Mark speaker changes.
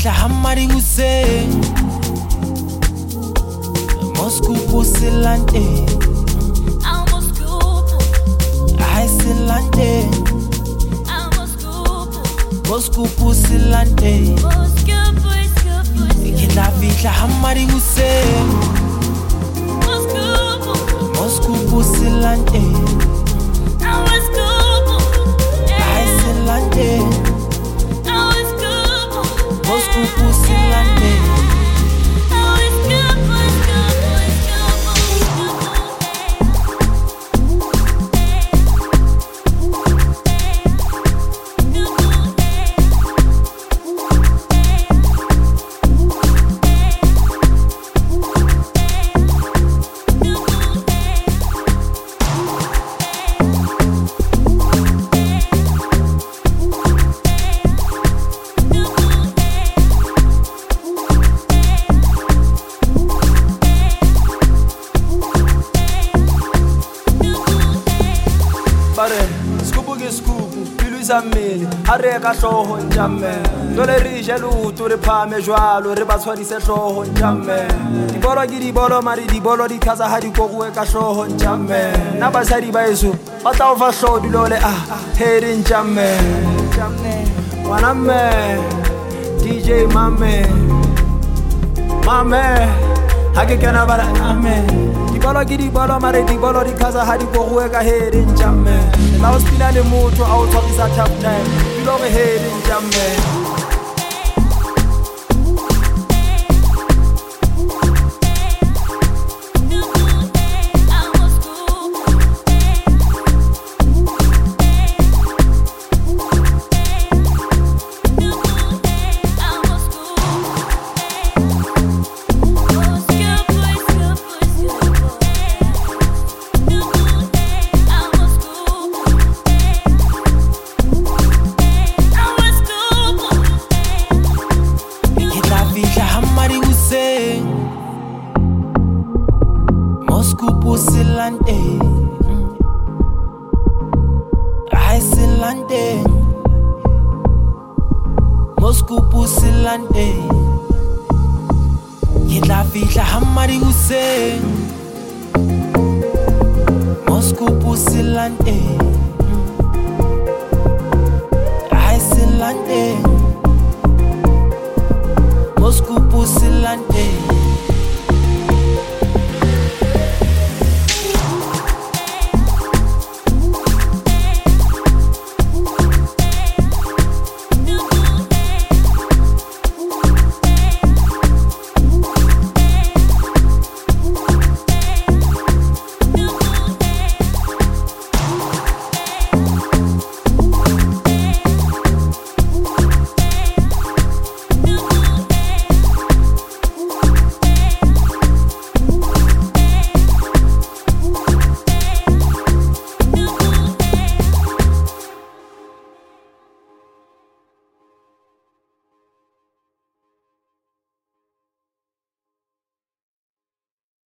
Speaker 1: fihla hamari Hussein Moscow Pusilante I Silante Moscow Pusilante Kila fihla hamari Hussein Moscow Pusilante I Silante Moscow Pusilante
Speaker 2: Are ka hloho njamme Jole re jeluto re phame jwalo re ba tshwarise hloho njamme Dibolo ke dibolo mari dibolo di thaza ha di koguwe ka hloho njamme Na basadi ba eso ba tla o fa hloho dilole heri njamme Wanamme DJ mame ha ke kana bara amen Dibolo ke dibolo mari dibolo di thaza ha di koguwe ka heri njamme La ospina le motho a o tshwarisa tough time Dilo re heri njamme
Speaker 1: Moscow Pusilante I Silante Moscow Pusilante Kila fihla hamari Hussein Moscow Pusilante I Silante Moscow Pusilante